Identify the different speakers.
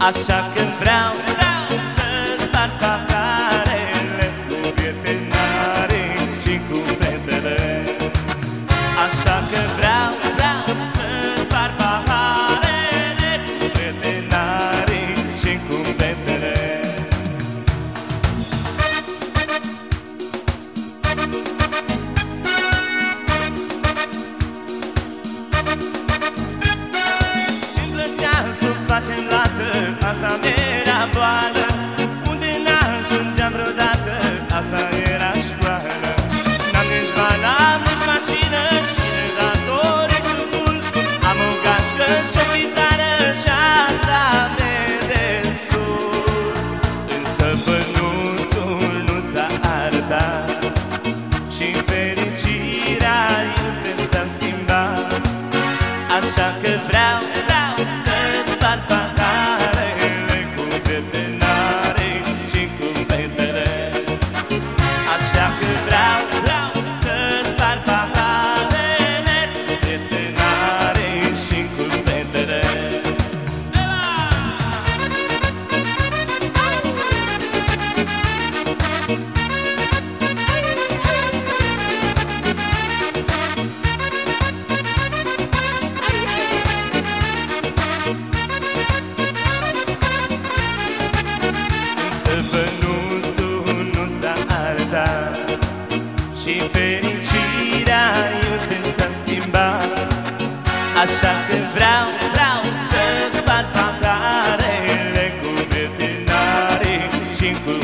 Speaker 1: Așa că vreau să sparg paharele cu prietenarii și cu fetele. Așa că vreau să sparg paharele cu prietenarii și cu fetele. Și-mi plăcea să facem lată, asta mi-era boală. Unde n-ajungeam vreodată, asta era școală. N-am nici bani, n-am nici mașină și de datorii sunt full. Am o gașcă și o chitară și asta mi-e destul. Însă bănuțul nu s-a arătat și fericirea iute s-a schimbat. Așa că vreau să sparg paharele cu prietenarii și cu fetele. Așa că vreau să sparg paharele cu prietenarii și cu fetele. Bănuțul nu s-a arătat și fericirea iute s-a schimbat. Așa că vreau să sparg paharele cu prietenarii și cu